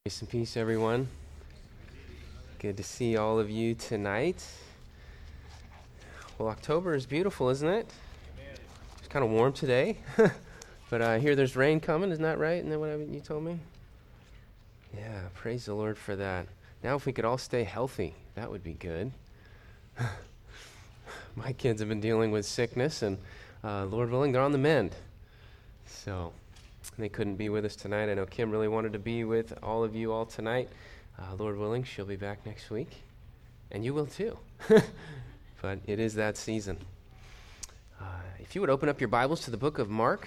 Grace and peace, everyone. Good to see all of you tonight. Well, October is beautiful, isn't it? It's kind of warm today, but I hear there's rain coming. Isn't that right? Isn't that what you told me? Yeah, praise the Lord for that. Now, if we could all stay healthy, that would be good. My kids have been dealing with sickness, and Lord willing, they're on the mend. So they couldn't be with us tonight. I know Kim really wanted to be with all of you all tonight. Lord willing, she'll be back next week. And you will too. But it is that season. If you would open up your Bibles to the book of Mark.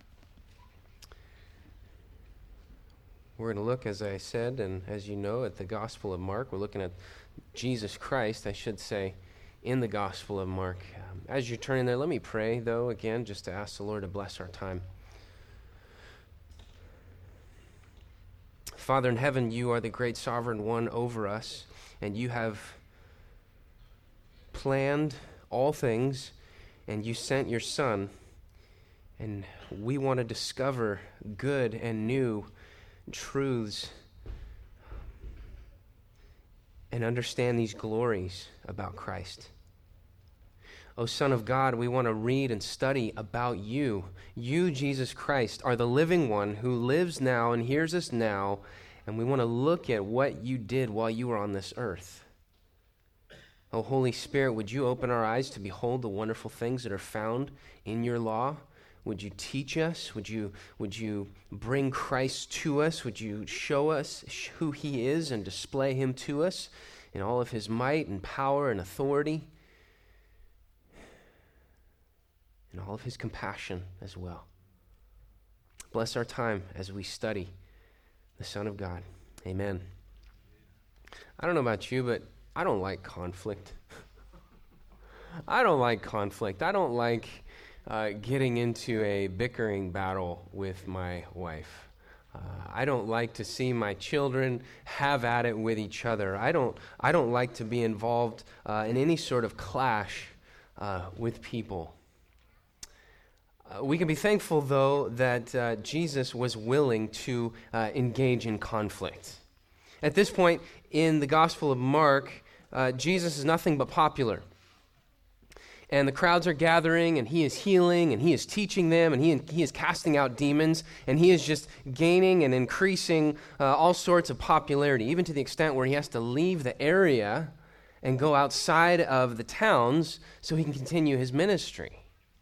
We're going to look, as I said, and as you know, at the Gospel of Mark. We're looking at Jesus Christ, I should say, in the Gospel of Mark. As you're turning there, let me pray, though, again, just to ask the Lord to bless our time. Father in heaven, you are the great sovereign one over us, and you have planned all things, and you sent your Son, and we want to discover good and new truths and understand these glories about Christ. O Son of God, we want to read and study about you. You, Jesus Christ, are the living one who lives now and hears us now, and we want to look at what you did while you were on this earth. O Holy Spirit, would you open our eyes to behold the wonderful things that are found in your law? Would you teach us? Would you bring Christ to us? Would you show us who he is and display him to us in all of his might and power and authority? And all of his compassion as well. Bless our time as we study the Son of God. Amen. I don't know about you, but I don't like conflict. I don't like conflict. I don't like getting into a bickering battle with my wife. I don't like to see my children have at it with each other. I don't like to be involved in any sort of clash with people. We can be thankful, though, that Jesus was willing to engage in conflict. At this point in the Gospel of Mark, Jesus is nothing but popular. And the crowds are gathering, and he is healing, and he is teaching them, and he is casting out demons, and he is just gaining and increasing all sorts of popularity, even to the extent where he has to leave the area and go outside of the towns so he can continue his ministry.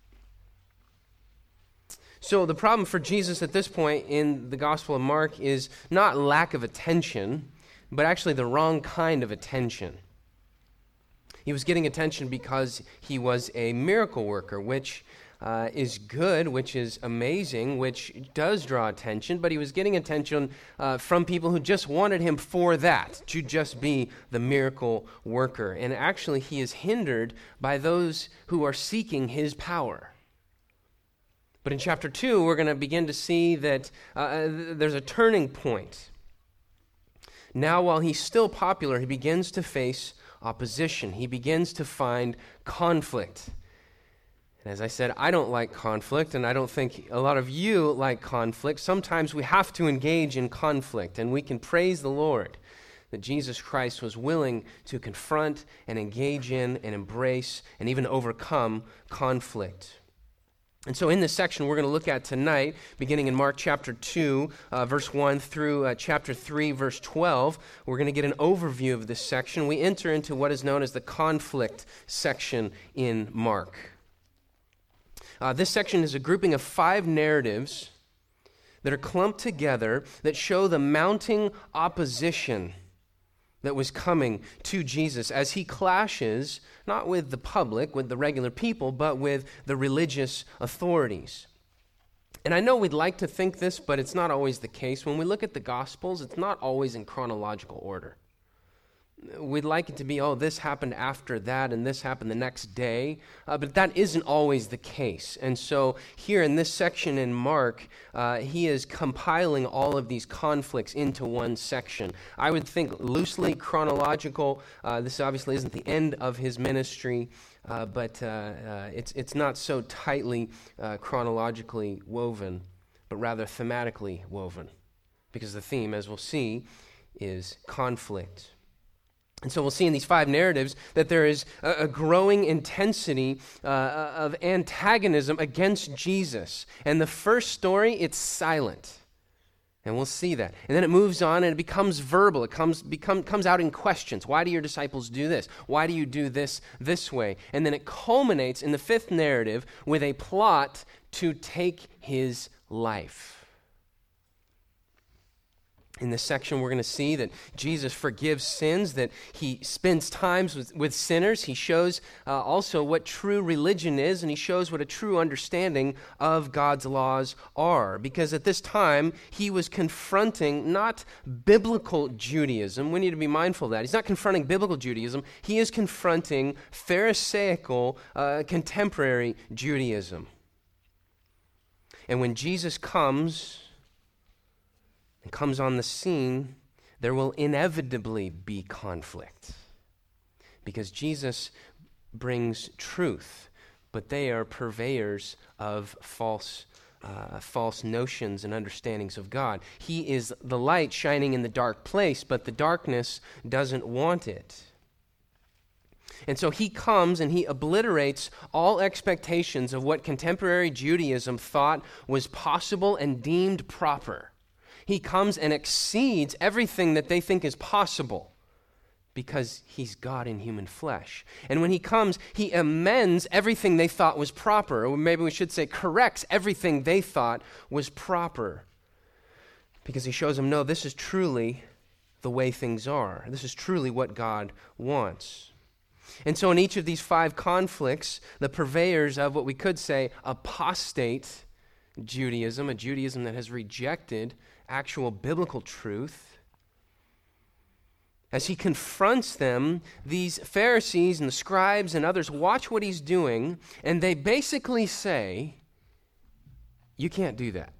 So the problem for Jesus at this point in the Gospel of Mark is not lack of attention, but actually the wrong kind of attention. He was getting attention because he was a miracle worker, which is good, which is amazing, which does draw attention, but he was getting attention from people who just wanted him for that, to just be the miracle worker. And actually he is hindered by those who are seeking his power. But in chapter 2, we're going to begin to see that there's a turning point. Now, while he's still popular, he begins to face opposition. He begins to find conflict. And as I said, I don't like conflict, and I don't think a lot of you like conflict. Sometimes we have to engage in conflict, and we can praise the Lord that Jesus Christ was willing to confront and engage in and embrace and even overcome conflict. And so in this section we're going to look at tonight, beginning in Mark chapter 2, verse 1 through chapter 3, verse 12, we're going to get an overview of this section. We enter into what is known as the conflict section in Mark. This section is a grouping of 5 narratives that are clumped together that show the mounting opposition that was coming to Jesus as he clashes, not with the public, with the regular people, but with the religious authorities. And I know we'd like to think this, but it's not always the case. When we look at the Gospels, it's not always in chronological order. We'd like it to be, this happened after that, and this happened the next day, but that isn't always the case. And so here in this section in Mark, he is compiling all of these conflicts into one section. I would think loosely chronological. This obviously isn't the end of his ministry, but it's not so tightly chronologically woven, but rather thematically woven. because the theme, as we'll see, is conflict. And so we'll see in these 5 narratives that there is a growing intensity of antagonism against Jesus. And the first story, it's silent. And we'll see that. And then it moves on and it becomes verbal. It comes out in questions. Why do your disciples do this? Why do you do this way? And then it culminates in the 5th narrative with a plot to take his life. In this section, we're going to see that Jesus forgives sins, that he spends time with sinners. He shows also what true religion is, and he shows what a true understanding of God's laws are. Because at this time, he was confronting not biblical Judaism. We need to be mindful of that. He's not confronting biblical Judaism. He is confronting Pharisaical, contemporary Judaism. And when Jesus comes on the scene, there will inevitably be conflict. Because Jesus brings truth, but they are purveyors of false notions and understandings of God. He is the light shining in the dark place, but the darkness doesn't want it. And so he comes and he obliterates all expectations of what contemporary Judaism thought was possible and deemed proper. He comes and exceeds everything that they think is possible because he's God in human flesh. And when he comes, he amends everything they thought was proper, or maybe we should say corrects everything they thought was proper, because he shows them, no, this is truly the way things are. This is truly what God wants. And so in each of these 5 conflicts, the purveyors of what we could say apostate Judaism, a Judaism that has rejected actual biblical truth, as he confronts them, these Pharisees and the scribes and others watch what he's doing, and they basically say, you can't do that.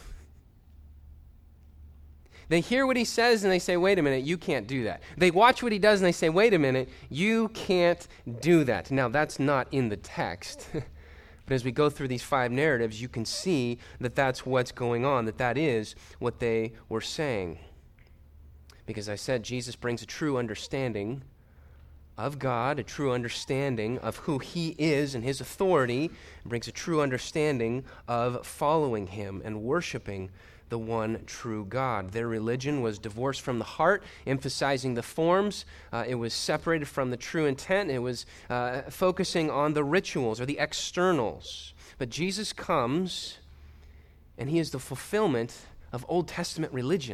They hear what he says and they say, wait a minute, you can't do that. They watch what he does and they say, wait a minute, you can't do that. Now, that's not in the text. But as we go through these 5 narratives, you can see that that's what's going on, that is what they were saying. Because I said Jesus brings a true understanding of God, a true understanding of who he is and his authority, and brings a true understanding of following him and worshiping the one true God. Their religion was divorced from the heart, emphasizing the forms. It was separated from the true intent. It was focusing on the rituals or the externals. But Jesus comes, and he is the fulfillment of Old Testament religion,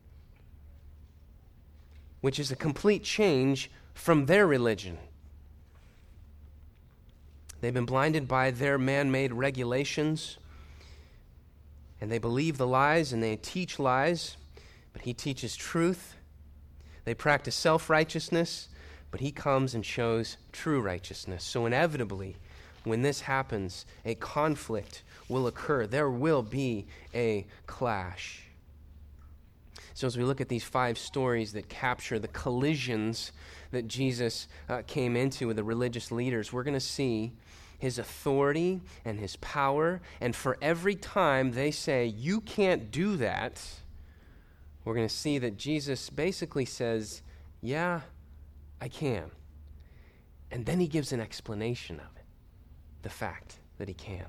which is a complete change from their religion. They've been blinded by their man-made regulations, and they believe the lies and they teach lies, but he teaches truth. They practice self-righteousness, but he comes and shows true righteousness. So inevitably, when this happens, a conflict will occur. There will be a clash. So as we look at these 5 stories that capture the collisions that Jesus came into with the religious leaders, we're going to see his authority and his power, and for every time they say, you can't do that, we're going to see that Jesus basically says, yeah, I can. And then he gives an explanation of it, the fact that he can.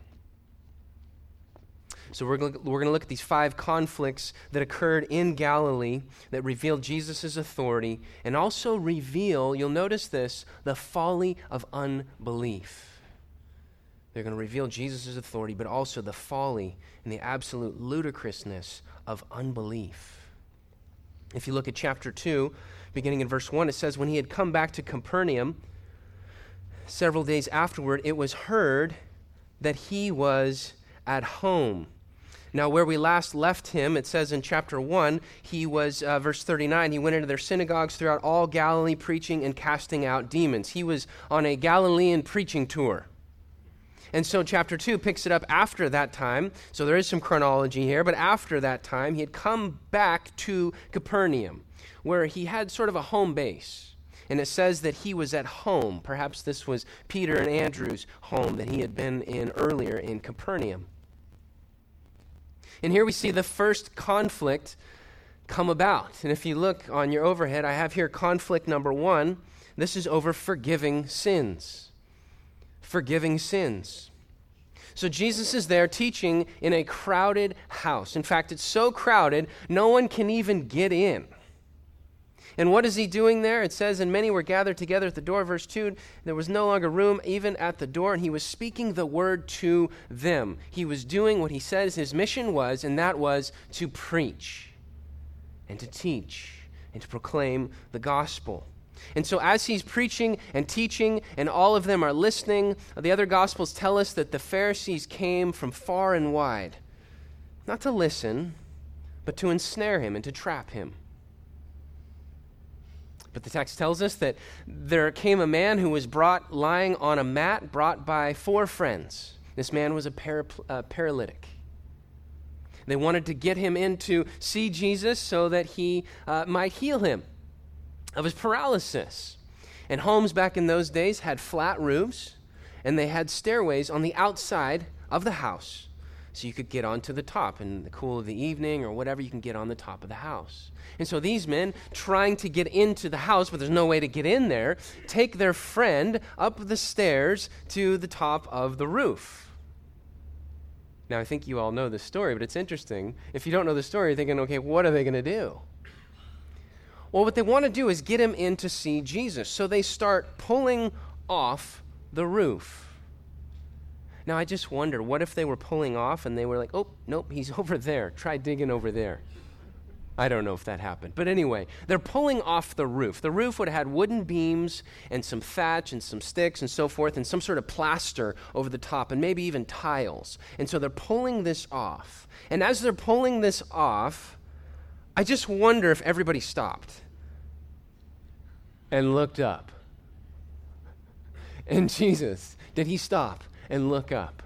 So we're going to look at these 5 conflicts that occurred in Galilee that revealed Jesus' authority and also reveal, you'll notice this, the folly of unbelief. They're going to reveal Jesus' authority, but also the folly and the absolute ludicrousness of unbelief. If you look at chapter 2, beginning in verse 1, it says, when he had come back to Capernaum, several days afterward, it was heard that he was at home. Now, where we last left him, it says in chapter 1, he was, verse 39, he went into their synagogues throughout all Galilee, preaching and casting out demons. He was on a Galilean preaching tour. And so chapter 2 picks it up after that time. So there is some chronology here, but after that time, he had come back to Capernaum, where he had sort of a home base. And it says that he was at home. Perhaps this was Peter and Andrew's home that he had been in earlier in Capernaum. And here we see the first conflict come about? And if you look on your overhead, I have here conflict number 1. This is over forgiving sins. Forgiving sins. So Jesus is there teaching in a crowded house. In fact, it's so crowded, no one can even get in. And what is he doing there? It says, and many were gathered together at the door, verse 2. There was no longer room even at the door, and he was speaking the word to them. He was doing what he says his mission was, and that was to preach and to teach and to proclaim the gospel. And so as he's preaching and teaching, and all of them are listening, the other Gospels tell us that the Pharisees came from far and wide, not to listen, but to ensnare him and to trap him. But the text tells us that there came a man who was brought lying on a mat, brought by 4 friends. This man was a paralytic. They wanted to get him in to see Jesus so that he might heal him of his paralysis. And homes back in those days had flat roofs, and they had stairways on the outside of the house, so you could get onto the top in the cool of the evening or whatever. You can get on the top of the house. And so these men, trying to get into the house, but there's no way to get in there, take their friend up the stairs to the top of the roof. Now, I think you all know this story, but it's interesting. If you don't know the story, you're thinking, okay, what are they going to do? Well, what they want to do is get him in to see Jesus. So they start pulling off the roof. Now, I just wonder, what if they were pulling off and they were like, oh, nope, he's over there. Try digging over there. I don't know if that happened. But anyway, they're pulling off the roof. The roof would have had wooden beams and some thatch and some sticks and so forth and some sort of plaster over the top and maybe even tiles. And so they're pulling this off. And as they're pulling this off, I just wonder if everybody stopped and looked up. And Jesus, did he stop and look up?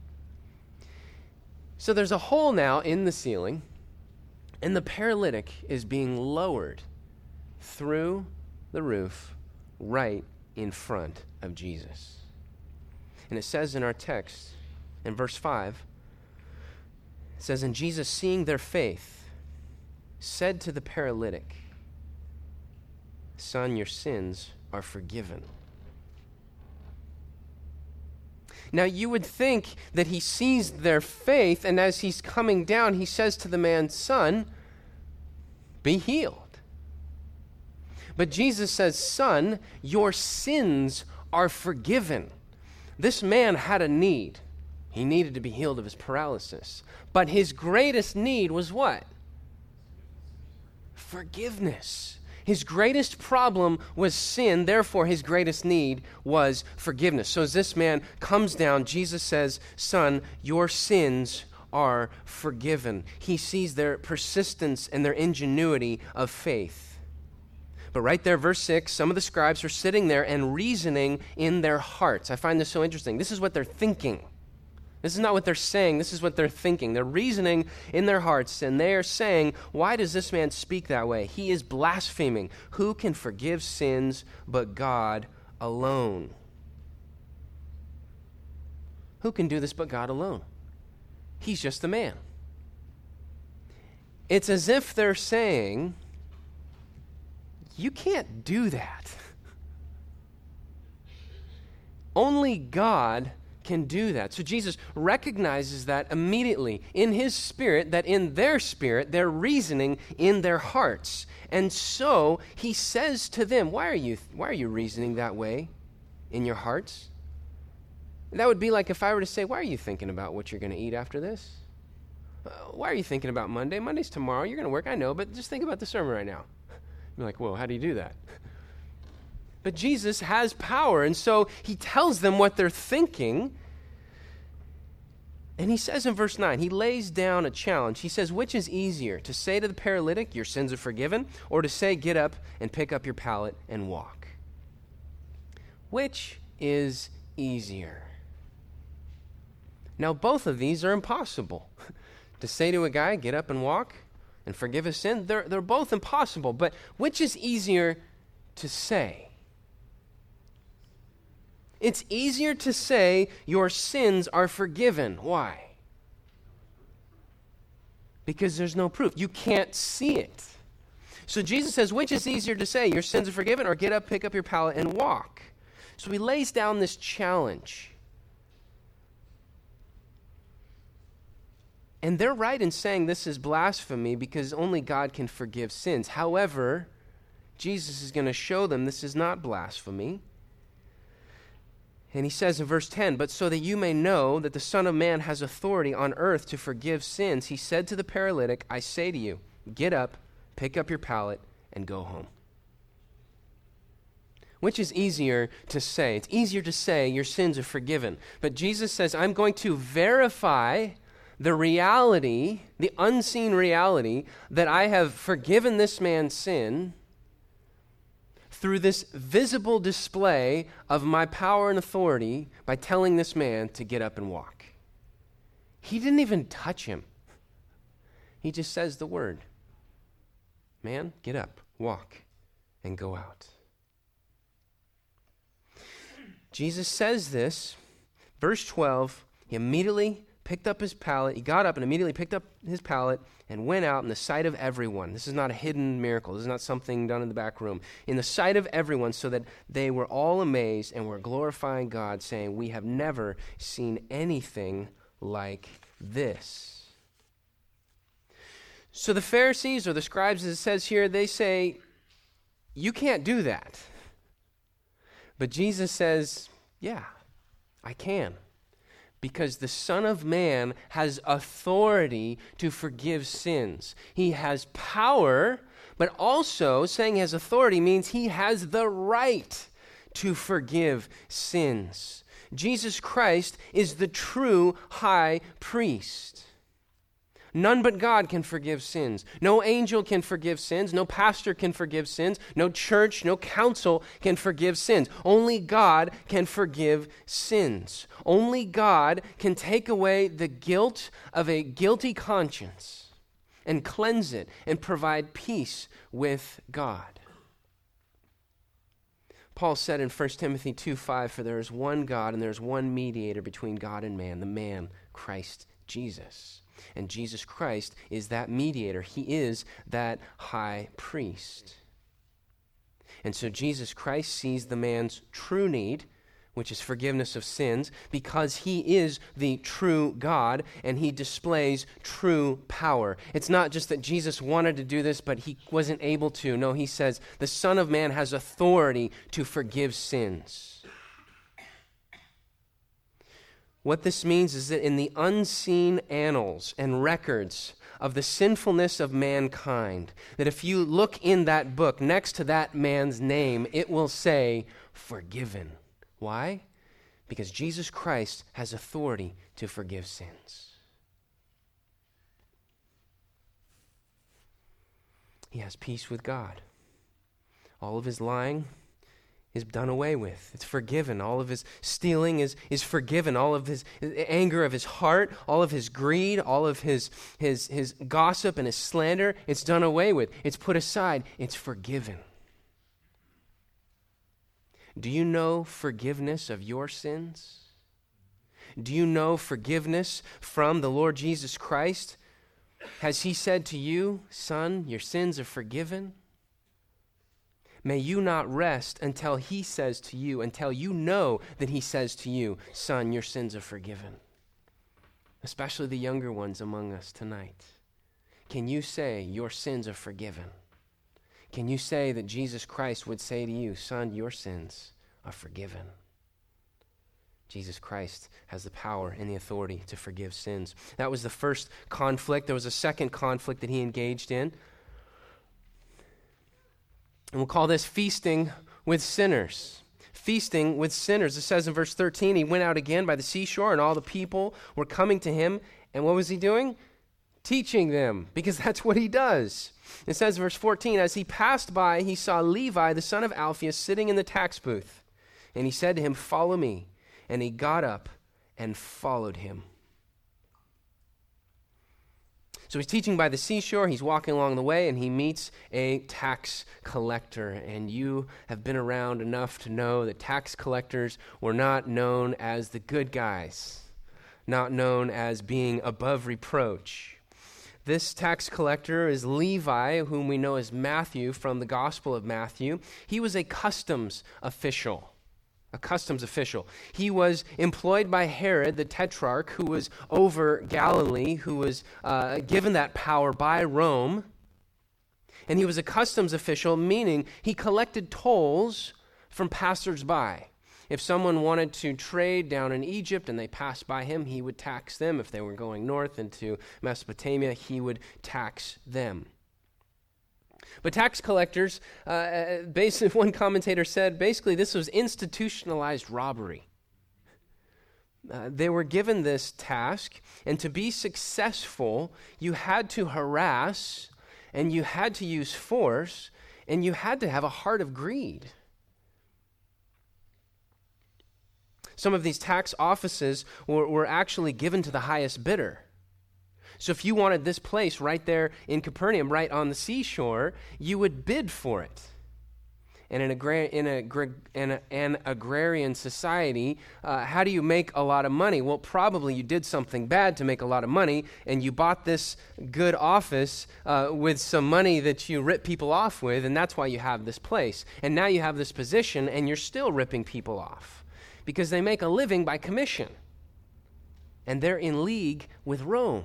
So there's a hole now in the ceiling, and the paralytic is being lowered through the roof right in front of Jesus. And it says in our text, in verse 5, it says, and Jesus, seeing their faith, said to the paralytic, son, your sins are forgiven. Now, you would think that he sees their faith, and as he's coming down, he says to the man, son, be healed. But Jesus says, son, your sins are forgiven. This man had a need. He needed to be healed of his paralysis. But his greatest need was what? Forgiveness. His greatest problem was sin, therefore his greatest need was forgiveness. So as this man comes down, Jesus says, son, your sins are forgiven. He sees their persistence and their ingenuity of faith. But right there, verse 6, some of the scribes are sitting there and reasoning in their hearts. I find this so interesting. This is what they're thinking. This is not what they're saying. This is what they're thinking. They're reasoning in their hearts, and they are saying, why does this man speak that way? He is blaspheming. Who can forgive sins but God alone? Who can do this but God alone? He's just the man. It's as if they're saying, you can't do that. Only God can do that. So Jesus recognizes that immediately in his spirit, that in their spirit, they're reasoning in their hearts. And so he says to them, why are you reasoning that way in your hearts? That would be like if I were to say, why are you thinking about what you're going to eat after this? Why are you thinking about Monday? Monday's tomorrow. You're going to work, I know, but just think about the sermon right now. You're like, whoa, how do you do that? But Jesus has power, and so he tells them what they're thinking. And he says in verse 9, he lays down a challenge. He says, which is easier, to say to the paralytic, your sins are forgiven, or to say, get up and pick up your pallet and walk? Which is easier? Now, both of these are impossible. To say to a guy, get up and walk and forgive his sin, they're both impossible. But which is easier to say? It's easier to say your sins are forgiven. Why? because there's no proof. You can't see it. So Jesus says, which is easier to say, your sins are forgiven, or get up, pick up your pallet, and walk? So he lays down this challenge. And they're right in saying this is blasphemy because only God can forgive sins. However, Jesus is going to show them this is not blasphemy. And he says in verse 10, but so that you may know that the Son of Man has authority on earth to forgive sins, he said to the paralytic, I say to you, get up, pick up your pallet, and go home. Which is easier to say? It's easier to say your sins are forgiven. But Jesus says, I'm going to verify the reality, the unseen reality, that I have forgiven this man's sin through this visible display of my power and authority by telling this man to get up and walk. He didn't even touch him. He just says the word. Man, get up, walk, and go out. Jesus says this, verse 12, he immediately picked up his pallet. He got up and immediately picked up his pallet and went out in the sight of everyone. This is not a hidden miracle. This is not something done in the back room. In the sight of everyone, so that they were all amazed and were glorifying God, saying, we have never seen anything like this. So the Pharisees or the scribes, as it says here, they say, you can't do that. But Jesus says, yeah, I can. Because the Son of Man has authority to forgive sins. He has power, but also saying he has authority means he has the right to forgive sins. Jesus Christ is the true high priest. None but God can forgive sins. No angel can forgive sins. No pastor can forgive sins. No church, no council can forgive sins. Only God can forgive sins. Only God can take away the guilt of a guilty conscience and cleanse it and provide peace with God. Paul said in 1 Timothy 2:5, for there is one God and there is one mediator between God and man, the man, Christ Jesus. And Jesus Christ is that mediator. He is that high priest. And so Jesus Christ sees the man's true need, which is forgiveness of sins, because he is the true God and he displays true power. It's not just that Jesus wanted to do this, but he wasn't able to. No, he says the Son of Man has authority to forgive sins. What this means is that in the unseen annals and records of the sinfulness of mankind, that if you look in that book next to that man's name, it will say, forgiven. Why? Because Jesus Christ has authority to forgive sins. He has peace with God. All of his lying is done away with. It's forgiven. All of his stealing is forgiven. All of his anger of his heart, all of his greed, all of his gossip and his slander, it's done away with. It's put aside. It's forgiven. Do you know forgiveness of your sins? Do you know forgiveness from the Lord Jesus Christ? Has he said to you, son, your sins are forgiven? May you not rest until he says to you, until you know that he says to you, son, your sins are forgiven. Especially the younger ones among us tonight. Can you say your sins are forgiven? Can you say that Jesus Christ would say to you, son, your sins are forgiven? Jesus Christ has the power and the authority to forgive sins. That was the first conflict. There was a second conflict that he engaged in. And we'll call this feasting with sinners. Feasting with sinners. It says in verse 13, he went out again by the seashore, and all the people were coming to him. And what was he doing? Teaching them, because that's what he does. It says in verse 14, as he passed by, he saw Levi, the son of Alphaeus, sitting in the tax booth. And he said to him, follow me. And he got up and followed him. So he's teaching by the seashore, he's walking along the way, and he meets a tax collector. And you have been around enough to know that tax collectors were not known as the good guys, not known as being above reproach. This tax collector is Levi, whom we know as Matthew from the Gospel of Matthew. He was a customs official. He was employed by Herod, the tetrarch, who was over Galilee, who was given that power by Rome. And he was a customs official, meaning he collected tolls from passers-by. If someone wanted to trade down in Egypt and they passed by him, he would tax them. If they were going north into Mesopotamia, he would tax them. But tax collectors, basically, one commentator said, basically this was institutionalized robbery. They were given this task, and to be successful, you had to harass, and you had to use force, and you had to have a heart of greed. Some of these tax offices were actually given to the highest bidder. So if you wanted this place right there in Capernaum, right on the seashore, you would bid for it. And in an agrarian society, how do you make a lot of money? Well, probably you did something bad to make a lot of money, and you bought this good office with some money that you rip people off with, and that's why you have this place. And now you have this position, and you're still ripping people off because they make a living by commission. And they're in league with Rome.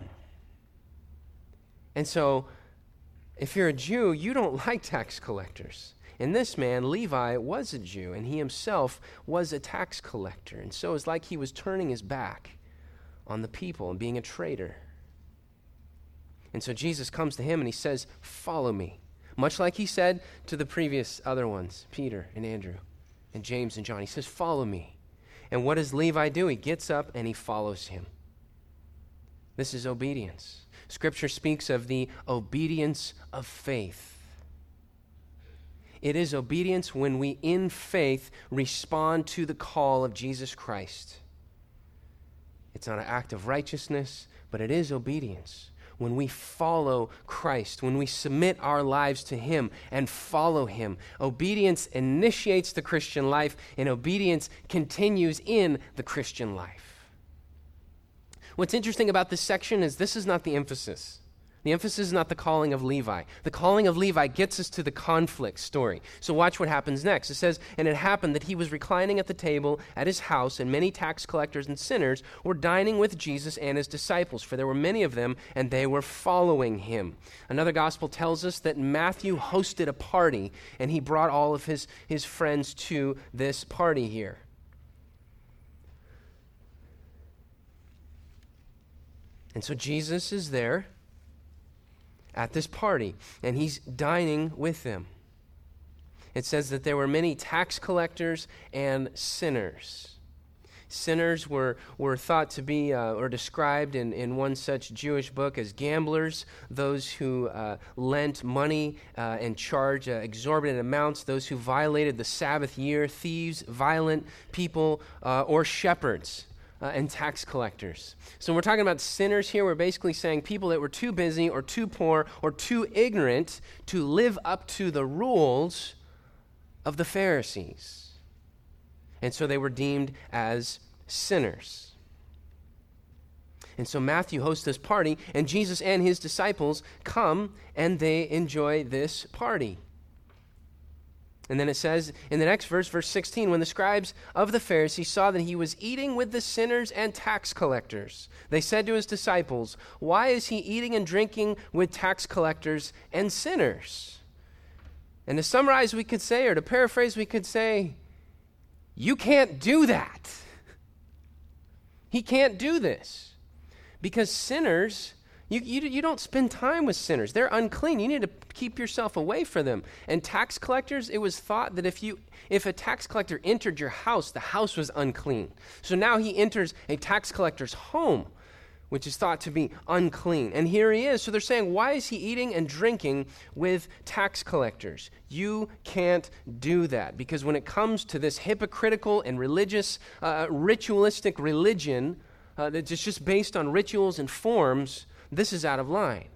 And so, if you're a Jew, you don't like tax collectors. And this man, Levi, was a Jew, and he himself was a tax collector. And so it's like he was turning his back on the people and being a traitor. And so Jesus comes to him and he says, "Follow me." Much like he said to the previous other ones, Peter and Andrew and James and John. He says, "Follow me." And what does Levi do? He gets up and he follows him. This is obedience. Scripture speaks of the obedience of faith. It is obedience when we, in faith, respond to the call of Jesus Christ. It's not an act of righteousness, but it is obedience. When we follow Christ, when we submit our lives to Him and follow Him, obedience initiates the Christian life, and obedience continues in the Christian life. What's interesting about this section is this is not the emphasis. The emphasis is not the calling of Levi. The calling of Levi gets us to the conflict story. So watch what happens next. It says, "And it happened that he was reclining at the table at his house, and many tax collectors and sinners were dining with Jesus and his disciples, for there were many of them, and they were following him." Another gospel tells us that Matthew hosted a party, and he brought all of his friends to this party here. And so Jesus is there at this party, and he's dining with them. It says that there were many tax collectors and sinners. Sinners were thought to be, or described in one such Jewish book as gamblers, those who lent money and charged exorbitant amounts, those who violated the Sabbath year, thieves, violent people, or shepherds. And tax collectors. So when we're talking about sinners here, we're basically saying people that were too busy or too poor or too ignorant to live up to the rules of the Pharisees. And so they were deemed as sinners. And so Matthew hosts this party, and Jesus and his disciples come and they enjoy this party. And then it says in the next verse, verse 16, "When the scribes of the Pharisees saw that he was eating with the sinners and tax collectors, they said to his disciples, 'Why is he eating and drinking with tax collectors and sinners?'" And to summarize, we could say, or to paraphrase, we could say, you can't do that. He can't do this. Because sinners, you don't spend time with sinners. They're unclean. You need to keep yourself away from them. And tax collectors, it was thought that if a tax collector entered your house, the house was unclean. So now he enters a tax collector's home, which is thought to be unclean. And here he is. So they're saying, why is he eating and drinking with tax collectors? You can't do that. Because when it comes to this hypocritical and religious, ritualistic religion that's just based on rituals and forms, this is out of line.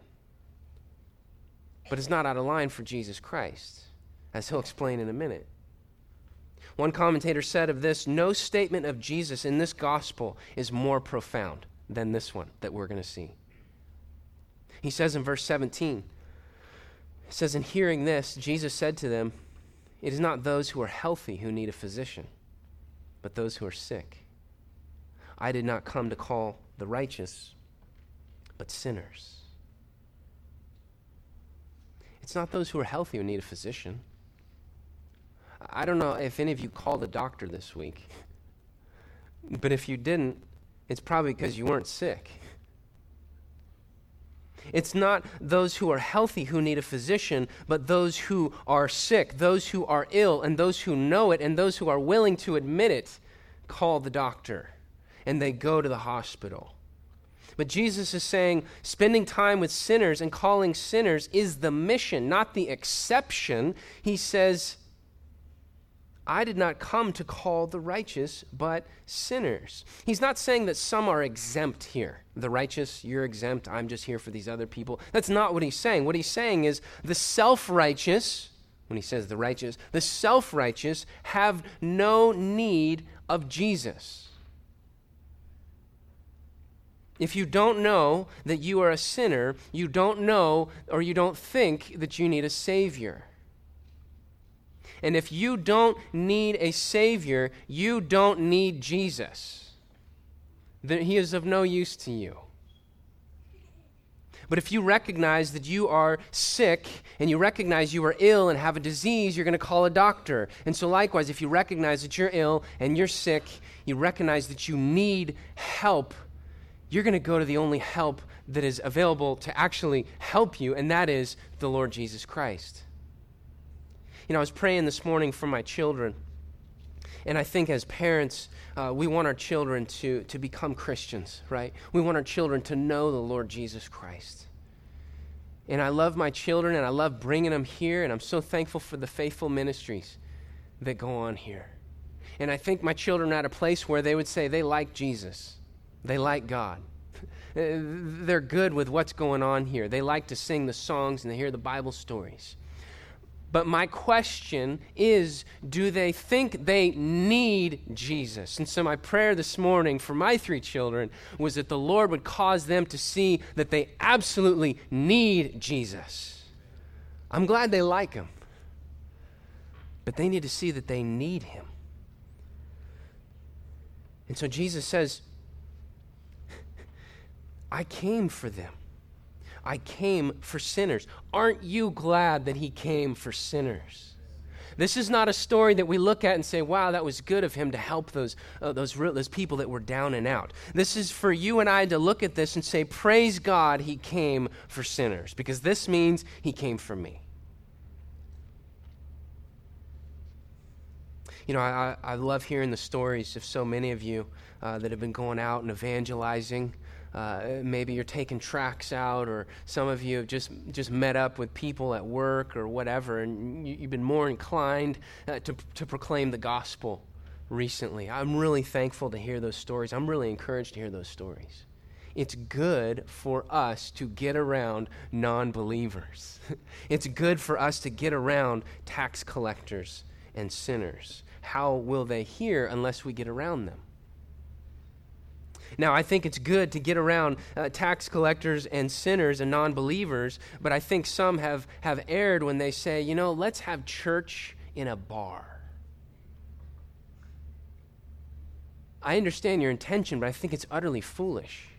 But it's not out of line for Jesus Christ, as he'll explain in a minute. One commentator said of this, no statement of Jesus in this gospel is more profound than this one that we're going to see. He says in verse 17, it says, "In hearing this, Jesus said to them, 'It is not those who are healthy who need a physician, but those who are sick. I did not come to call the righteous, but sinners.'" It's not those who are healthy who need a physician. I don't know if any of you called a doctor this week, but if you didn't, it's probably because you weren't sick. It's not those who are healthy who need a physician, but those who are sick, those who are ill, and those who know it, and those who are willing to admit it, call the doctor, and they go to the hospital. But Jesus is saying spending time with sinners and calling sinners is the mission, not the exception. He says, "I did not come to call the righteous, but sinners." He's not saying that some are exempt here. The righteous, you're exempt, I'm just here for these other people. That's not what he's saying. What he's saying is the self-righteous, when he says the righteous, the self-righteous have no need of Jesus. If you don't know that you are a sinner, you don't know or you don't think that you need a Savior. And if you don't need a Savior, you don't need Jesus. He is of no use to you. But if you recognize that you are sick and you recognize you are ill and have a disease, you're going to call a doctor. And so likewise, if you recognize that you're ill and you're sick, you recognize that you need help, you're going to go to the only help that is available to actually help you, and that is the Lord Jesus Christ. You know, I was praying this morning for my children, and I think as parents, we want our children to become Christians, right? We want our children to know the Lord Jesus Christ. And I love my children, and I love bringing them here, and I'm so thankful for the faithful ministries that go on here. And I think my children are at a place where they would say they like Jesus. They like God. They're good with what's going on here. They like to sing the songs and they hear the Bible stories. But my question is, do they think they need Jesus? And so my prayer this morning for my 3 children was that the Lord would cause them to see that they absolutely need Jesus. I'm glad they like him, but they need to see that they need him. And so Jesus says, I came for them. I came for sinners. Aren't you glad that he came for sinners? This is not a story that we look at and say, wow, that was good of him to help those people that were down and out. This is for you and I to look at this and say, praise God, he came for sinners, because this means he came for me. You know, I love hearing the stories of so many of you that have been going out and evangelizing. Maybe you're taking tracts out, or some of you have just met up with people at work or whatever, and you've been more inclined to proclaim the gospel recently. I'm really thankful to hear those stories. I'm really encouraged to hear those stories. It's good for us to get around non-believers. It's good for us to get around tax collectors and sinners. How will they hear unless we get around them? Now, I think it's good to get around tax collectors and sinners and non-believers, but I think some have erred when they say, you know, let's have church in a bar. I understand your intention, but I think it's utterly foolish.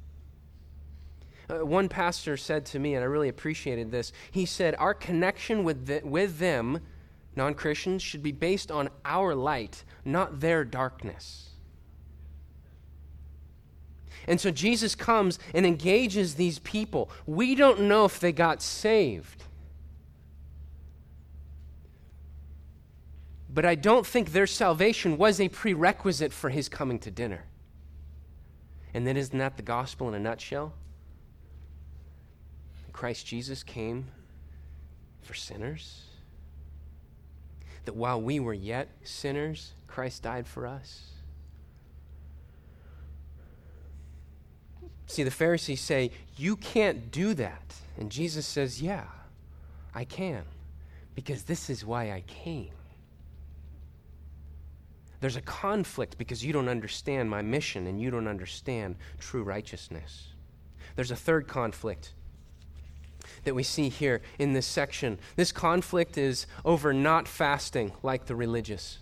One pastor said to me, and I really appreciated this, he said, our connection with them, non-Christians, should be based on our light, not their darkness. And so Jesus comes and engages these people. We don't know if they got saved. But I don't think their salvation was a prerequisite for his coming to dinner. And then isn't that the gospel in a nutshell? Christ Jesus came for sinners. That while we were yet sinners, Christ died for us. See, the Pharisees say, you can't do that. And Jesus says, yeah, I can, because this is why I came. There's a conflict because you don't understand my mission and you don't understand true righteousness. There's a third conflict, that we see here in this section. This conflict is over not fasting like the religious.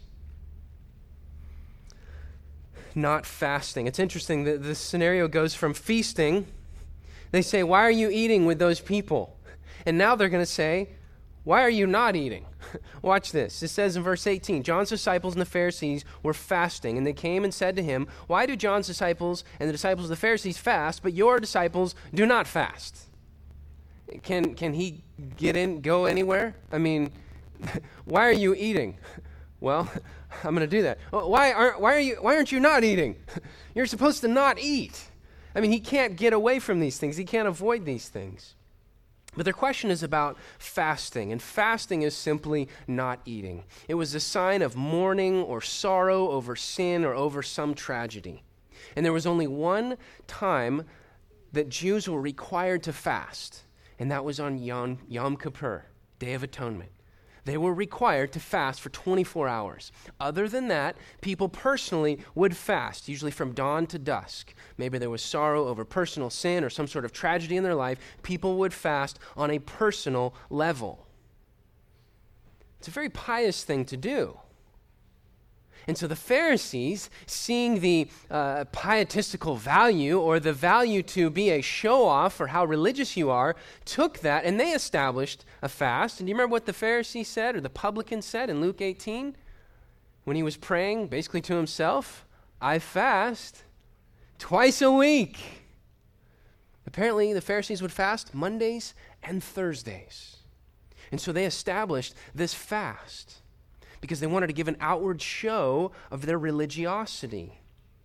Not fasting. It's interesting that this scenario goes from feasting. They say, why are you eating with those people? And now they're going to say, why are you not eating? Watch this. It says in verse 18, John's disciples and the Pharisees were fasting, and they came and said to him, why do John's disciples and the disciples of the Pharisees fast, but your disciples do not fast? Can he go anywhere? I mean, why are you eating? Well, I'm going to do that. Why aren't you not eating? You're supposed to not eat. I mean, he can't get away from these things. He can't avoid these things. But their question is about fasting, and fasting is simply not eating. It was a sign of mourning or sorrow over sin or over some tragedy. And there was only one time that Jews were required to fast, and that was on Yom Kippur, Day of Atonement. They were required to fast for 24 hours. Other than that, people personally would fast, usually from dawn to dusk. Maybe there was sorrow over personal sin or some sort of tragedy in their life. People would fast on a personal level. It's a very pious thing to do. And so the Pharisees, seeing the pietistical value or the value to be a show-off for how religious you are, took that and they established a fast. And do you remember what the Pharisee said or the publican said in Luke 18? When he was praying basically to himself, I fast twice a week. Apparently the Pharisees would fast Mondays and Thursdays. And so they established this fast, because they wanted to give an outward show of their religiosity.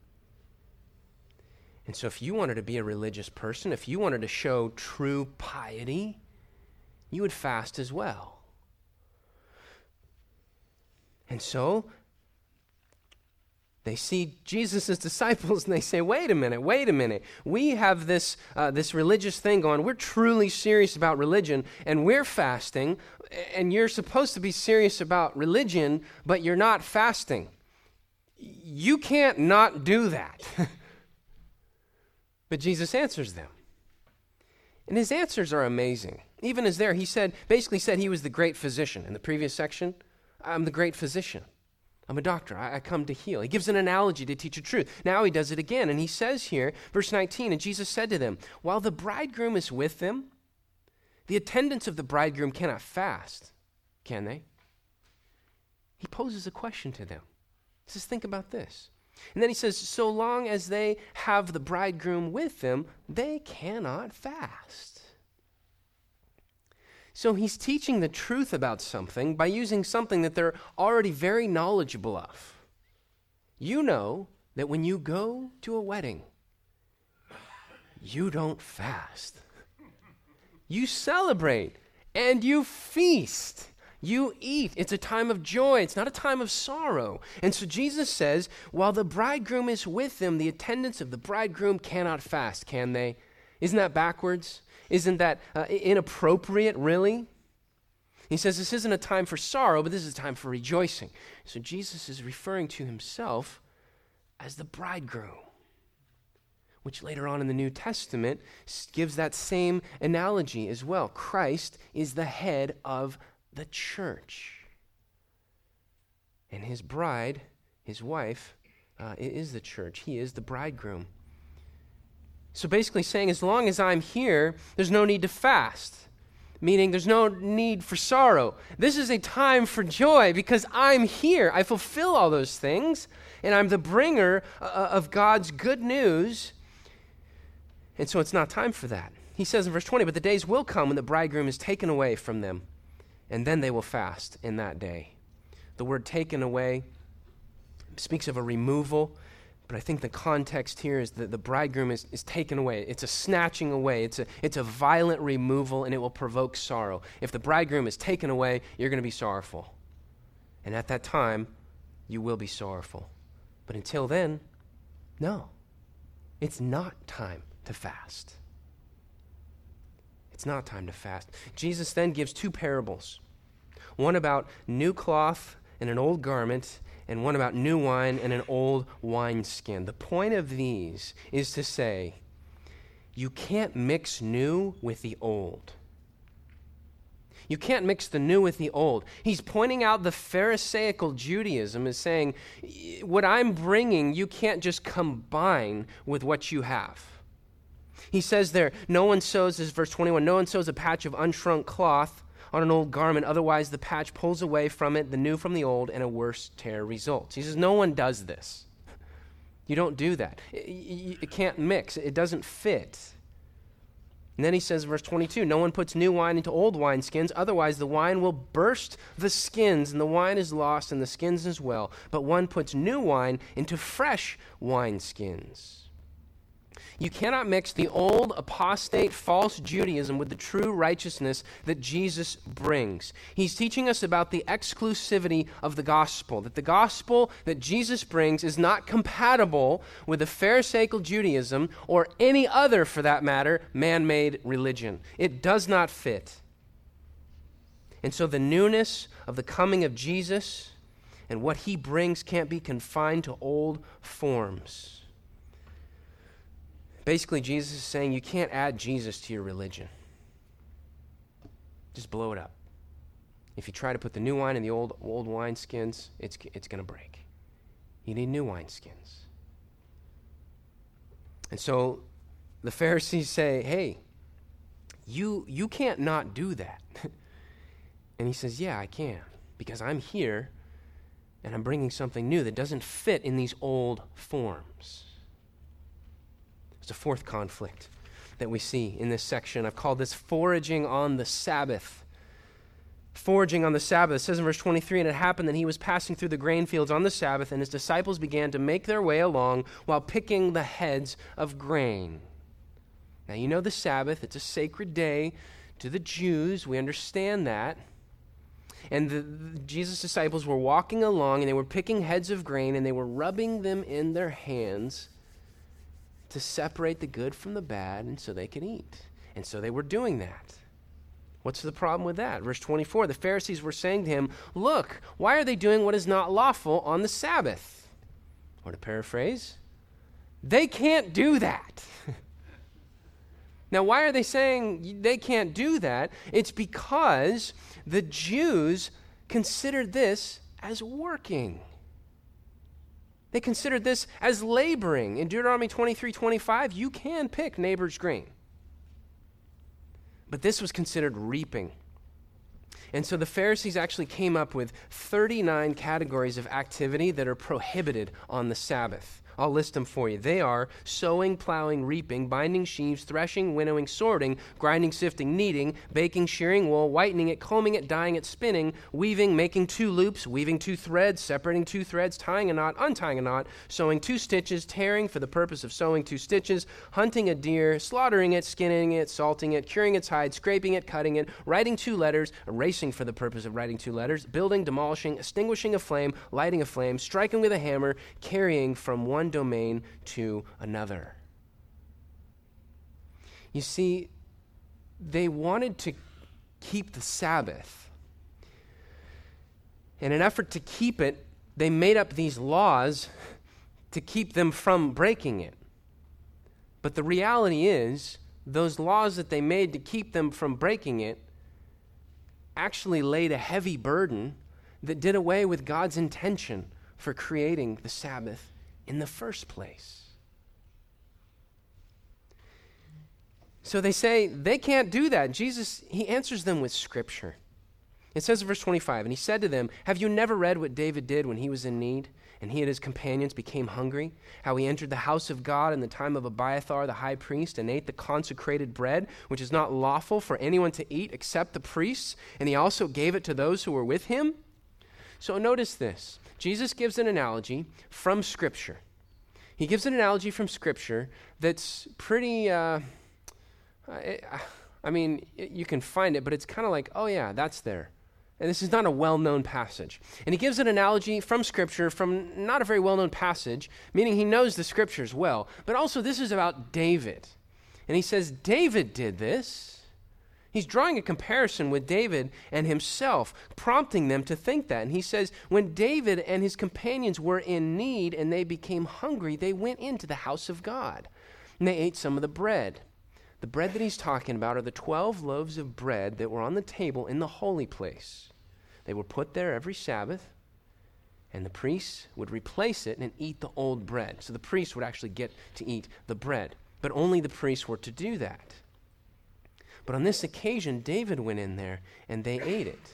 And so if you wanted to be a religious person, if you wanted to show true piety, you would fast as well. And so they see Jesus' disciples and they say, wait a minute. We have this religious thing going. We're truly serious about religion, and we're fasting, and you're supposed to be serious about religion, but you're not fasting. You can't not do that. But Jesus answers them. And his answers are amazing. Even as there, he basically said he was the great physician. In the previous section, I'm the great physician. I'm a doctor. I come to heal. He gives an analogy to teach a truth. Now he does it again. And he says here, verse 19, and Jesus said to them, while the bridegroom is with them, the attendants of the bridegroom cannot fast, can they? He poses a question to them. He says, think about this. And then he says, so long as they have the bridegroom with them, they cannot fast. So he's teaching the truth about something by using something that they're already very knowledgeable of. You know that when you go to a wedding, you don't fast. You celebrate and you feast. You eat. It's a time of joy. It's not a time of sorrow. And so Jesus says, while the bridegroom is with them, the attendants of the bridegroom cannot fast, can they? Isn't that backwards? Isn't that inappropriate, really? He says this isn't a time for sorrow, but this is a time for rejoicing. So Jesus is referring to himself as the bridegroom, which later on in the New Testament gives that same analogy as well. Christ is the head of the church. And his bride, his wife, is the church. He is the bridegroom. So basically saying, as long as I'm here, there's no need to fast, meaning there's no need for sorrow. This is a time for joy because I'm here. I fulfill all those things, and I'm the bringer of God's good news, and so it's not time for that. He says in verse 20, but the days will come when the bridegroom is taken away from them, and then they will fast in that day. The word taken away speaks of a removal, but I think the context here is that the bridegroom is taken away. It's a snatching away. It's a violent removal, and it will provoke sorrow. If the bridegroom is taken away, you're going to be sorrowful. And at that time, you will be sorrowful. But until then, no. It's not time to fast. It's not time to fast. Jesus then gives two parables. One about new cloth and an old garment, and one about new wine and an old wineskin. The point of these is to say, you can't mix new with the old. You can't mix the new with the old. He's pointing out the Pharisaical Judaism as saying, what I'm bringing, you can't just combine with what you have. He says there, no one sews, this is verse 21, no one sews a patch of unshrunk cloth on an old garment, otherwise the patch pulls away from it, the new from the old, and a worse tear results. He says, no one does this. You don't do that. It can't mix. It doesn't fit. And then he says, verse 22, no one puts new wine into old wineskins, otherwise the wine will burst the skins, and the wine is lost, and the skins as well. But one puts new wine into fresh wineskins. You cannot mix the old apostate false Judaism with the true righteousness that Jesus brings. He's teaching us about the exclusivity of the gospel, that the gospel that Jesus brings is not compatible with the Pharisaical Judaism or any other, for that matter, man-made religion. It does not fit. And so the newness of the coming of Jesus and what he brings can't be confined to old forms. Basically, Jesus is saying you can't add Jesus to your religion. Just blow it up. If you try to put the new wine in the old wineskins, it's going to break. You need new wineskins. And so the Pharisees say, hey, you can't not do that. And he says, yeah, I can, because I'm here and I'm bringing something new that doesn't fit in these old forms. There's a fourth conflict that we see in this section. I've called this foraging on the Sabbath. Foraging on the Sabbath. It says in verse 23, and it happened that he was passing through the grain fields on the Sabbath, and his disciples began to make their way along while picking the heads of grain. Now, you know the Sabbath, it's a sacred day to the Jews. We understand that. And Jesus' disciples were walking along, and they were picking heads of grain, and they were rubbing them in their hands to separate the good from the bad, and so they could eat. And so they were doing that. What's the problem with that? Verse 24, the Pharisees were saying to him, look, why are they doing what is not lawful on the Sabbath? Or to paraphrase, they can't do that. Now, why are they saying they can't do that? It's because the Jews considered this as working. They considered this as laboring. In Deuteronomy 23:25, you can pick neighbor's grain. But this was considered reaping. And so the Pharisees actually came up with 39 categories of activity that are prohibited on the Sabbath. I'll list them for you. They are sowing, plowing, reaping, binding sheaves, threshing, winnowing, sorting, grinding, sifting, kneading, baking, shearing wool, whitening it, combing it, dyeing it, spinning, weaving, making 2 loops, weaving 2 threads, separating 2 threads, tying a knot, untying a knot, sewing 2 stitches, tearing for the purpose of sewing 2 stitches, hunting a deer, slaughtering it, skinning it, salting it, curing its hide, scraping it, cutting it, writing 2 letters, erasing for the purpose of writing 2 letters, building, demolishing, extinguishing a flame, lighting a flame, striking with a hammer, carrying from one domain to another. You see, they wanted to keep the Sabbath. In an effort to keep it, they made up these laws to keep them from breaking it. But the reality is, those laws that they made to keep them from breaking it actually laid a heavy burden that did away with God's intention for creating the Sabbath in the first place. So they say they can't do that. Jesus, he answers them with Scripture. It says in verse 25, and he said to them, have you never read what David did when he was in need, and he and his companions became hungry? How he entered the house of God in the time of Abiathar the high priest, and ate the consecrated bread, which is not lawful for anyone to eat except the priests, and he also gave it to those who were with him? So notice this. Jesus gives an analogy from Scripture. He gives an analogy from Scripture that's pretty, you can find it, but it's kind of like, oh yeah, that's there. And this is not a well-known passage. And he gives an analogy from Scripture from not a very well-known passage, meaning he knows the Scriptures well. But also this is about David. And he says, David did this. He's drawing a comparison with David and himself, prompting them to think that. And he says, when David and his companions were in need and they became hungry, they went into the house of God. And they ate some of the bread The bread that he's talking about are the 12 loaves of bread that were on the table in the holy place. They were put there every Sabbath, and the priests would replace it and eat the old bread. So the priests would actually get to eat the bread, but only the priests were to do that. But on this occasion, David went in there, and they ate it.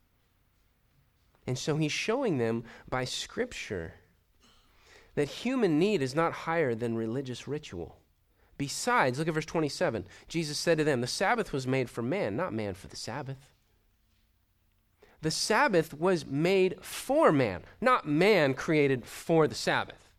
And so he's showing them by Scripture that human need is not higher than religious ritual. Besides, look at verse 27. Jesus said to them, the Sabbath was made for man, not man for the Sabbath. The Sabbath was made for man, not man created for the Sabbath.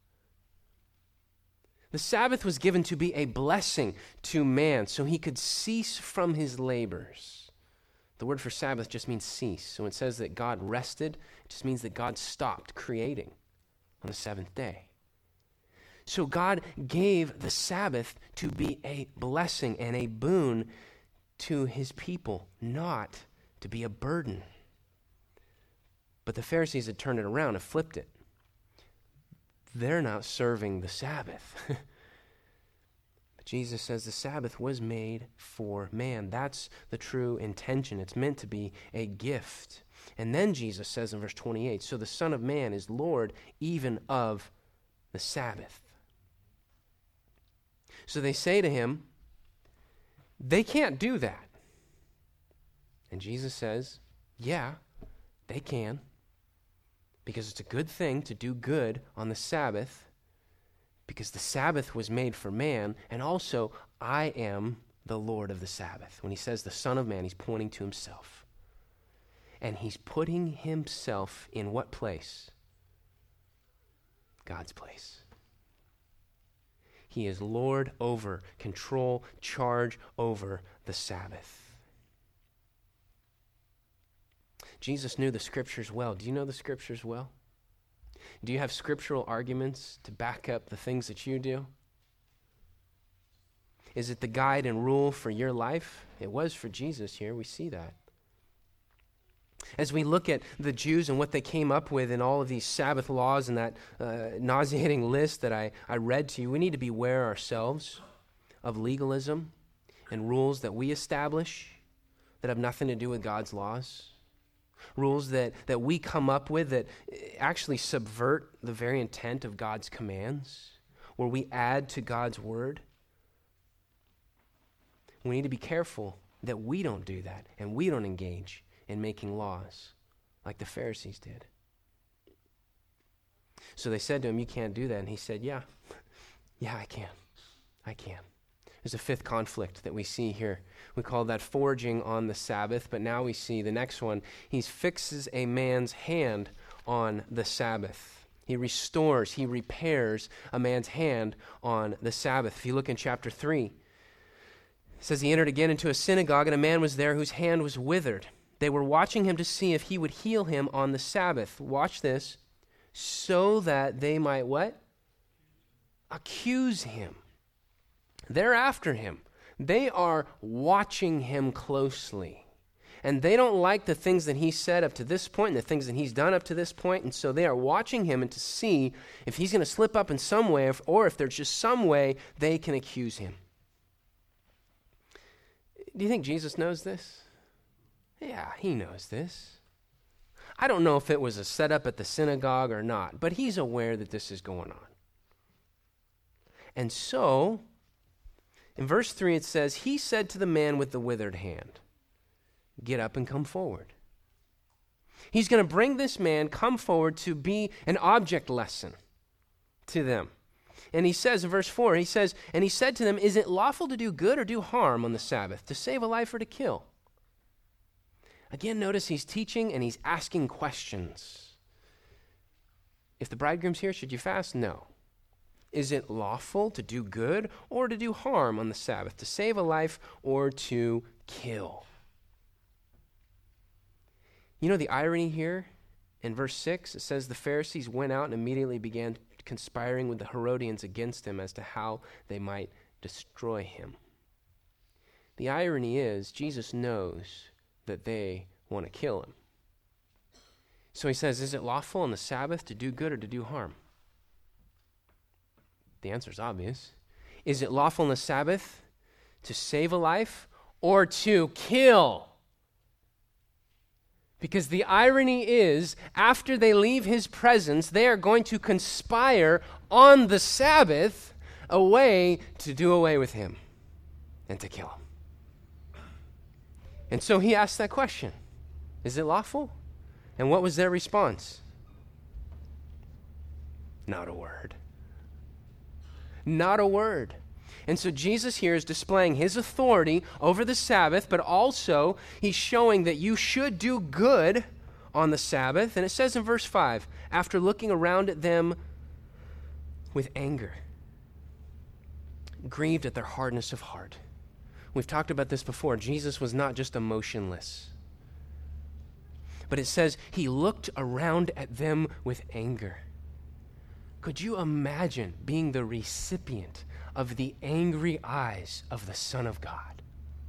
The Sabbath was given to be a blessing to man so he could cease from his labors. The word for Sabbath just means cease. So when it says that God rested, it just means that God stopped creating on the seventh day. So God gave the Sabbath to be a blessing and a boon to his people, not to be a burden. But the Pharisees had turned it around and flipped it. They're not serving the Sabbath. But Jesus says the Sabbath was made for man. That's the true intention. It's meant to be a gift. And then Jesus says in verse 28, so the Son of Man is Lord even of the Sabbath. So they say to him, they can't do that. And Jesus says, yeah, they can. Because it's a good thing to do good on the Sabbath, because the Sabbath was made for man, and also I am the Lord of the Sabbath. When he says the Son of Man, he's pointing to himself. And he's putting himself in what place? God's place. He is Lord over, control, charge over the Sabbath. Jesus knew the Scriptures well. Do you know the Scriptures well? Do you have scriptural arguments to back up the things that you do? Is it the guide and rule for your life? It was for Jesus here. We see that. As we look at the Jews and what they came up with in all of these Sabbath laws and that nauseating list that I read to you, we need to beware ourselves of legalism and rules that we establish that have nothing to do with God's laws. Rules that we come up with that actually subvert the very intent of God's commands, where we add to God's word. We need to be careful that we don't do that and we don't engage in making laws like the Pharisees did. So they said to him, you can't do that. And he said, yeah, I can. There's a fifth conflict that we see here. We call that foraging on the Sabbath, but now we see the next one. He fixes a man's hand on the Sabbath. He restores, he repairs a man's hand on the Sabbath. If you look in chapter 3, it says he entered again into a synagogue, and a man was there whose hand was withered. They were watching him to see if he would heal him on the Sabbath. Watch this. So that they might what? Accuse him. They're after him. They are watching him closely. And they don't like the things that he said up to this point and the things that he's done up to this point. And so they are watching him and to see if he's going to slip up in some way or if there's just some way they can accuse him. Do you think Jesus knows this? Yeah, he knows this. I don't know if it was a setup at the synagogue or not, but he's aware that this is going on. And so, in verse 3 it says, he said to the man with the withered hand, get up and come forward. He's going to bring this man come forward to be an object lesson to them. And he says in verse 4, he says, and he said to them, is it lawful to do good or do harm on the Sabbath, to save a life or to kill? Again, notice he's teaching and he's asking questions. If the bridegroom's here, should you fast? No. Is it lawful to do good or to do harm on the Sabbath, to save a life or to kill? You know the irony here in verse 6? It says the Pharisees went out and immediately began conspiring with the Herodians against him as to how they might destroy him. The irony is Jesus knows that they want to kill him. So he says, is it lawful on the Sabbath to do good or to do harm? The answer is obvious. Is it lawful on the Sabbath To save a life or to kill. Because the irony is, after they leave his presence, they are going to conspire on the Sabbath a way to do away with him and to kill him. And so he asked that question, is it lawful? And what was their response? Not a word. Not a word. And so Jesus here is displaying his authority over the Sabbath, but also he's showing that you should do good on the Sabbath. And it says in verse 5, after looking around at them with anger, grieved at their hardness of heart. We've talked about this before. Jesus was not just emotionless. But it says he looked around at them with anger. Could you imagine being the recipient of the angry eyes of the Son of God?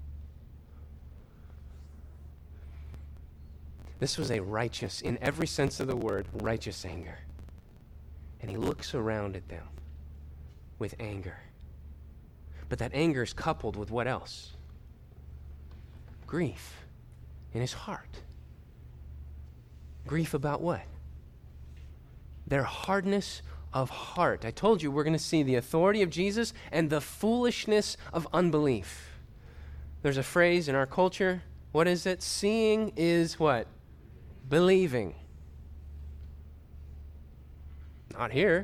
This was a righteous, in every sense of the word, righteous anger. And he looks around at them with anger. But that anger is coupled with what else? Grief in his heart. Grief about what? Their hardness of heart. I told you we're going to see the authority of Jesus and the foolishness of unbelief. There's a phrase in our culture. What is it? Seeing is what? Believing. Not here.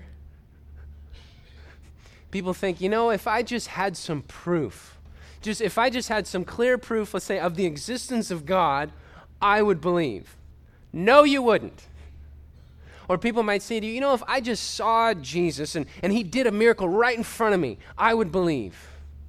People think, if I just had some proof, if I just had some clear proof, let's say, of the existence of God, I would believe. No, you wouldn't. Or people might say to you, if I just saw Jesus and he did a miracle right in front of me, I would believe.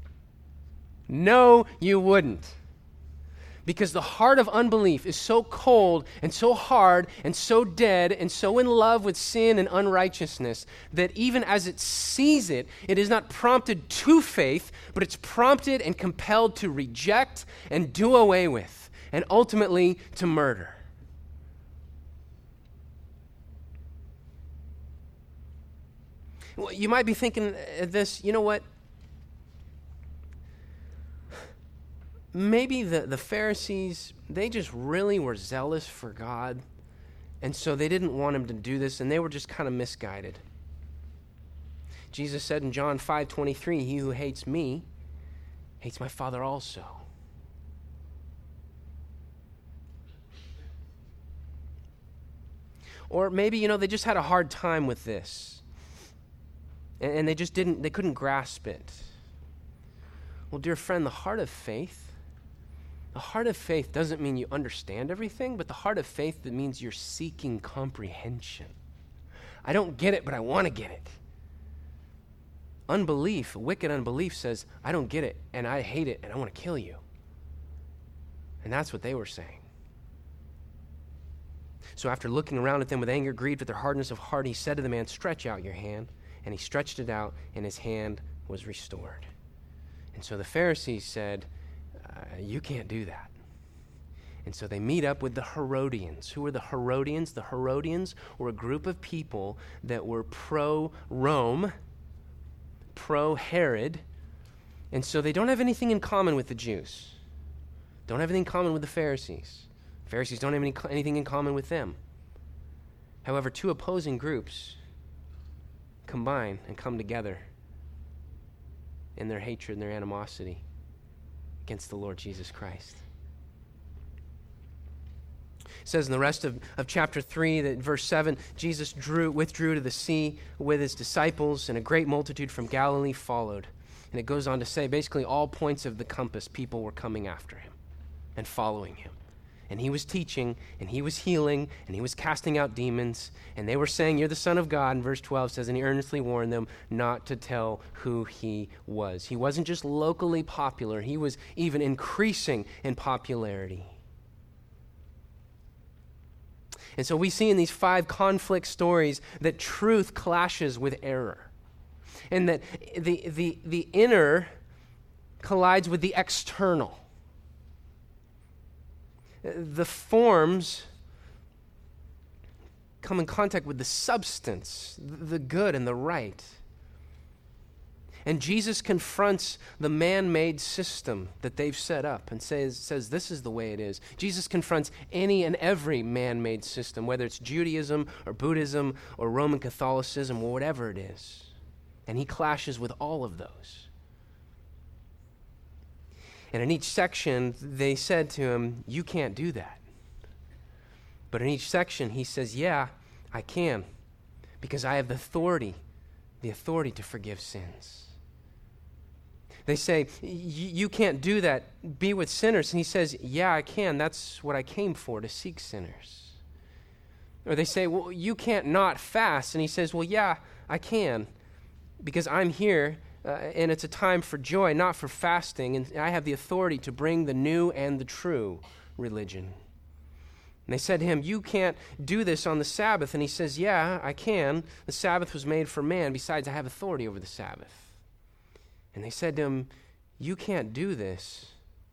No, you wouldn't. Because the heart of unbelief is so cold and so hard and so dead and so in love with sin and unrighteousness that even as it sees it, it is not prompted to faith, but it's prompted and compelled to reject and do away with, and ultimately to murder. Well, you might be thinking this, you know what? Maybe the Pharisees, they just really were zealous for God, and so they didn't want him to do this, and they were just kind of misguided. Jesus said in John 5:23, he who hates me hates my Father also. Or maybe, they just had a hard time with this, and they couldn't grasp it. Well, dear friend, the heart of faith doesn't mean you understand everything, but the heart of faith, that means you're seeking comprehension. I don't get it, but I want to get it. Unbelief, wicked unbelief says, I don't get it, and I hate it, and I want to kill you. And that's what they were saying. So after looking around at them with anger, grieved at their hardness of heart, he said to the man, stretch out your hand. And he stretched it out, and his hand was restored. And so the Pharisees said, you can't do that. And so they meet up with the Herodians. Who were the Herodians? The Herodians were a group of people that were pro-Rome, pro-Herod, and so they don't have anything in common with the Jews. Don't have anything in common with the Pharisees. Pharisees don't have anything in common with them. However, two opposing groups combine and come together in their hatred and their animosity against the Lord Jesus Christ. It says in the rest of chapter 3, that verse 7, Jesus withdrew to the sea with his disciples, and a great multitude from Galilee followed. And it goes on to say, basically all points of the compass, people were coming after him and following him. And he was teaching, and he was healing, and he was casting out demons, and they were saying, you're the Son of God. And verse 12 says, and he earnestly warned them not to tell who he was. He wasn't just locally popular, he was even increasing in popularity. And so we see in these 5 conflict stories that truth clashes with error, and that the inner collides with the external. The forms come in contact with the substance, the good and the right. And Jesus confronts the man-made system that they've set up and says this is the way it is. Jesus confronts any and every man-made system, whether it's Judaism or Buddhism or Roman Catholicism or whatever it is. And he clashes with all of those. And in each section, they said to him, you can't do that. But in each section, he says, yeah, I can, because I have the authority to forgive sins. They say, you can't do that, be with sinners. And he says, yeah, I can. That's what I came for, to seek sinners. Or they say, well, you can't not fast. And he says, well, yeah, I can, because I'm here, and it's a time for joy, not for fasting, and I have the authority to bring the new and the true religion. And they said to him, you can't do this on the Sabbath. And he says, yeah, I can. The Sabbath was made for man. Besides, I have authority over the Sabbath. And they said to him, you can't do this.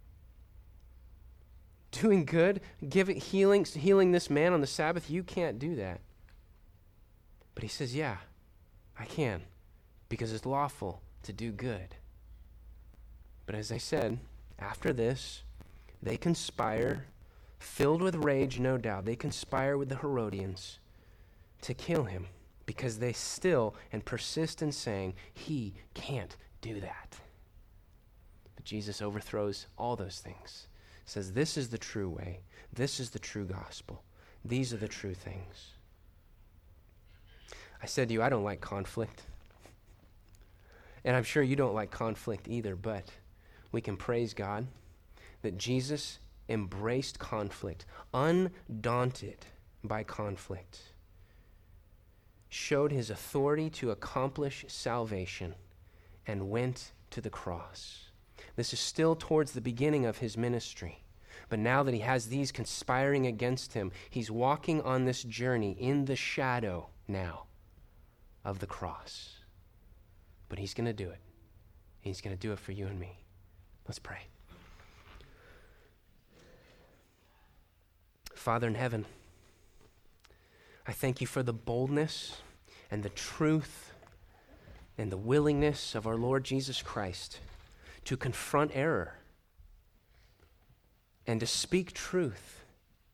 Doing good, healing this man on the Sabbath, you can't do that. But he says, yeah, I can, because it's lawful to do good. But as I said, after this, they conspire, filled with rage, no doubt. They conspire with the Herodians to kill him because they still and persist in saying, he can't do that. But Jesus overthrows all those things. Says, this is the true way. This is the true gospel. These are the true things. I said to you, I don't like conflict. And I'm sure you don't like conflict either, but we can praise God that Jesus embraced conflict, undaunted by conflict, showed his authority to accomplish salvation, and went to the cross. This is still towards the beginning of his ministry. But now that he has these conspiring against him, he's walking on this journey in the shadow now of the cross. But he's going to do it. He's going to do it for you and me. Let's pray. Father in heaven, I thank you for the boldness and the truth and the willingness of our Lord Jesus Christ to confront error and to speak truth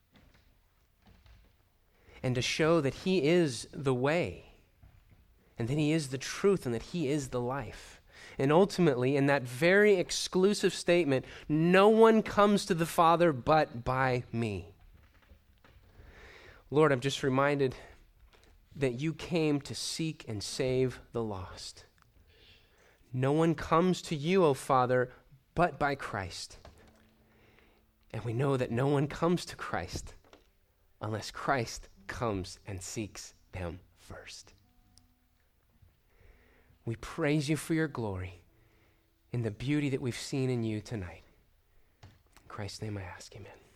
and to show that he is the way and that he is the truth and that he is the life. And ultimately, in that very exclusive statement, no one comes to the Father but by me. Lord, I'm just reminded that you came to seek and save the lost. No one comes to you, O Father, but by Christ. And we know that no one comes to Christ unless Christ comes and seeks them first. We praise you for your glory in the beauty that we've seen in you tonight. In Christ's name I ask, amen.